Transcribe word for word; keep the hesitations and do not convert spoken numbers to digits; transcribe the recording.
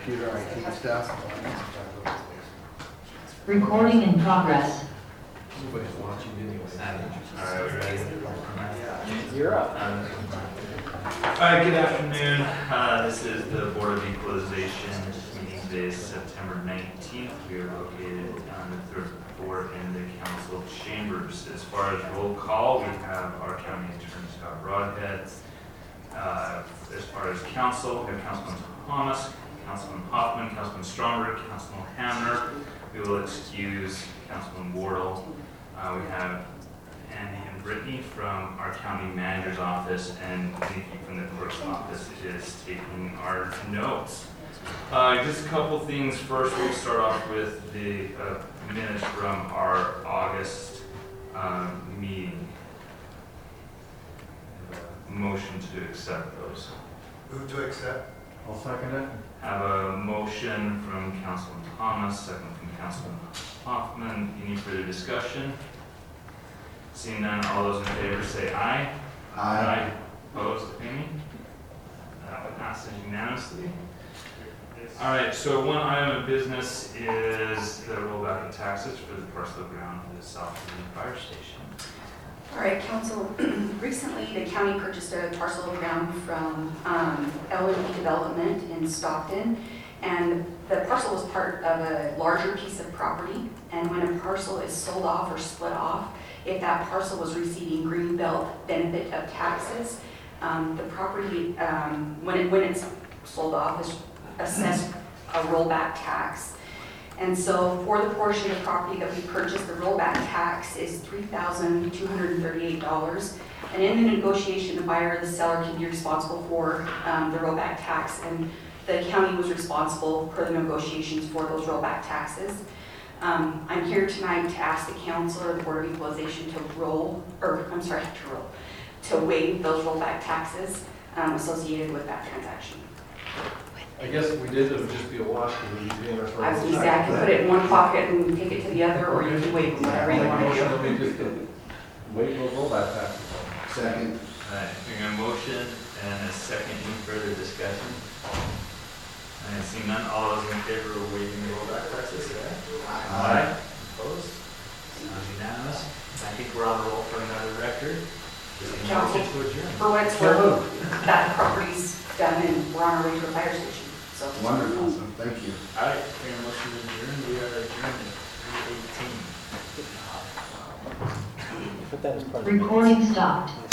computer I T staff. Recording in progress. Nobody's watching anyway. All right, we ready? You're up. Um, All right, good afternoon. Uh, This is the Board of Equalization meeting today is September nineteenth. We are located on the third floor in the council chambers. As far as roll call, we have our county attorney Scott Broadhead. Uh, As far as council, we have Councilman Thomas, Councilman Hoffman, Councilman Stromberg, Councilman Hamner. We will excuse Councilman Wardle. Uh, we have Andy and Brittany from our county manager's office, and Nikki from the clerk's office is taking our notes. Uh, just a couple things. First, we'll start off with the uh, minutes from our August um, meeting. Uh, motion to accept those. Move to accept. I'll second it. Have a motion from Councilman Thomas, second from Councilman Hoffman. Any further discussion? Seeing none, all those in favor say aye. Aye. Opposed, Amy? That one passes unanimously. All right, so one item of business is the rollback of taxes for the parcel of ground to the south of the fire station. All right, council, recently the county purchased a parcel of ground from um, L and D Development in Stockton, and the parcel was part of a larger piece of property, and when a parcel is sold off or split off, if that parcel was receiving Greenbelt benefit of taxes, um, the property, um, when, it, when it's sold off, is assessed a rollback tax. And so for the portion of property that we purchased, the rollback tax is three thousand two hundred thirty-eight dollars. And in the negotiation, the buyer or the seller can be responsible for um, the rollback tax, and the county was responsible for the negotiations for those rollback taxes. Um, I'm here tonight to ask the council or the Board of Equalization to roll, or I'm sorry, to roll, to waive those rollback taxes um, associated with that transaction. I guess if we did, it would just be a wash because we'd be in our. I was gonna say, I can put it in one pocket and take it to the other, or you can wait, whatever you want to Motion do. that we just uh, waive those rollback taxes. Second. All right, we got a motion and a second. Any further discussion? And seeing none, all those in favor of waiving the rollback taxes, say aye. Aye. Opposed? Sounds unanimous. I think we're on a roll for another record. Just a motion to adjourn. For what it's worth, that property's done and we're on our way to a fire station, so. Wonderful. Thank you. All right, we have a motion to adjourn. We are adjourned at three eighteen. Recording stopped.